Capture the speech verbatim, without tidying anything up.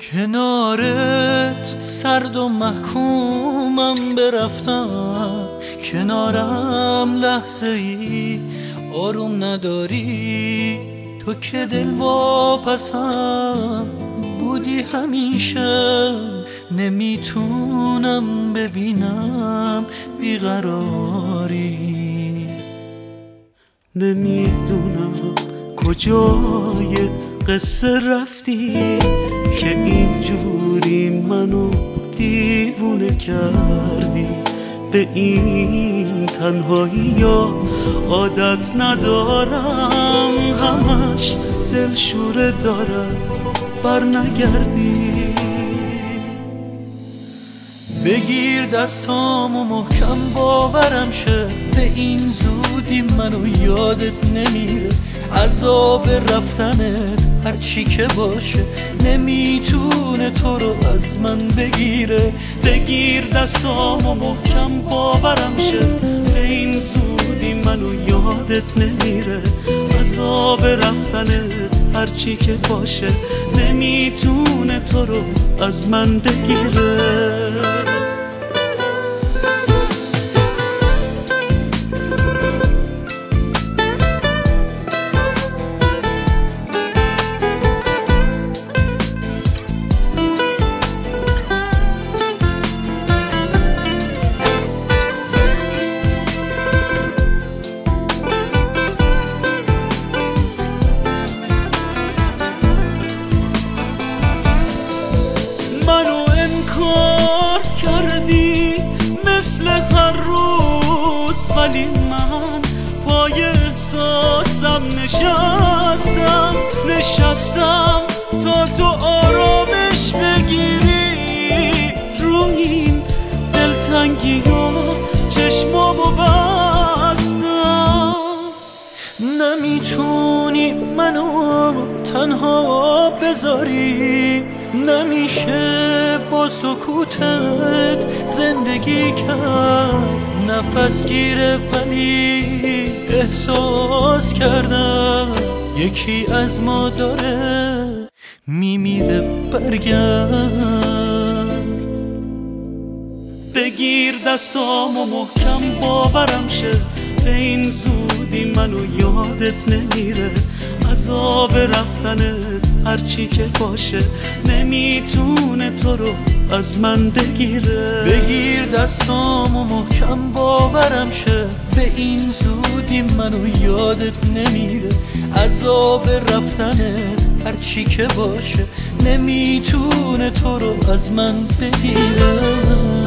کنارت سرد و محکومم برفتم، کنارم لحظه ای آروم نداری. تو که دل واپسم بودی همیشه، نمیتونم ببینم بیقراری. نمیدونم کجای قصه رفتی که اینجوری منو دیوونه کردی. به این تنهایی یا عادت ندارم، همش دلشوره دارم بر نگردی. بگیر دستامو محکم باورم شه، به این زودی منو یادت نمیره. عذاب رفتنت هرچی که باشه نمیتونه تو رو از من بگیره. بگیر دستامو محکم باورم شه، به این زودی منو یادت نمیره. عذاب رفتنت هرچی که باشه نمیتونه تو رو از من بگیره. منو انکار کردی مثل هر روز، ولی من پای احساسم نشستم نشستم تا تو آرامش بگیری. رو این دلتنگی و چشمامو بستم. نمیتونی منو تنها بذاری، نمیشه با سکوتت زندگی کرد. نفس گیره ولی احساس کردم یکی از ما داره میمیره. برگرد بگیر دستامو محکم باورم شه، به این زودی منو یادت نمیره. عذاب رفتنت هرچی که باشه نمیتونه تو رو از من بگیره. بگیر دستامو محکم باورم شه، به این زودی منو یادت نمیره. عذاب رفتنت هرچی که باشه نمیتونه تو رو از من بگیره.